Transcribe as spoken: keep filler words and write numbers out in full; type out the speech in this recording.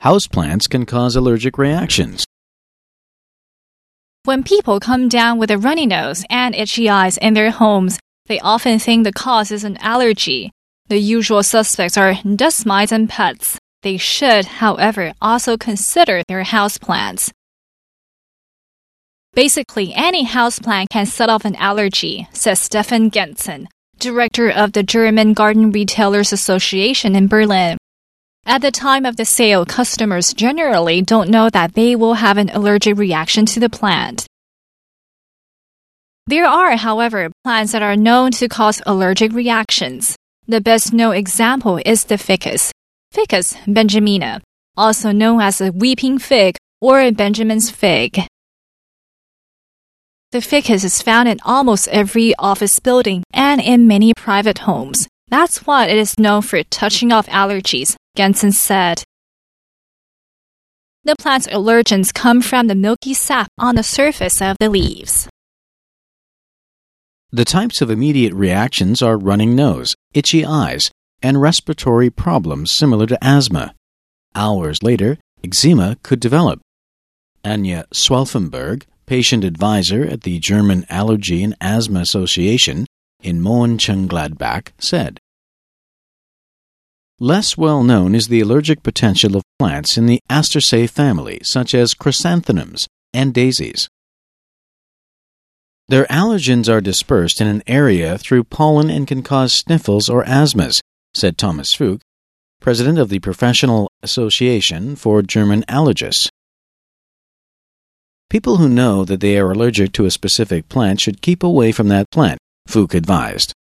Houseplants can cause allergic reactions. When people come down with a runny nose and itchy eyes in their homes, they often think the cause is an allergy. The usual suspects are dust mites and pets. They should, however, also consider their houseplants. Basically, any houseplant can set off an allergy, says Stefan Gentzen, director of the German Garden Retailers Association in Berlin. At the time of the sale, customers generally don't know that they will have an allergic reaction to the plant. There are, however, plants that are known to cause allergic reactions. The best-known example is the ficus, Ficus benjamina, also known as the weeping fig or Benjamin's fig. The ficus is found in almost every office building and in many private homes. That's why it is known for touching off allergies, Gentzen said. The plant's allergens come from the milky sap on the surface of the leaves. The types of immediate reactions are running nose, itchy eyes, and respiratory problems similar to asthma. Hours later, eczema could develop. Anja Swelfenberg, patient advisor at the German Allergy and Asthma Association in Mönchengladbach, said, Less well known is the allergic potential of plants in the Asteraceae family, such as chrysanthemums and daisies. Their allergens are dispersed in an area through pollen and can cause sniffles or asthmas, said Thomas Fuchs, president of the Professional Association for German Allergists. People who know that they are allergic to a specific plant should keep away from that plant, Fuchs advised.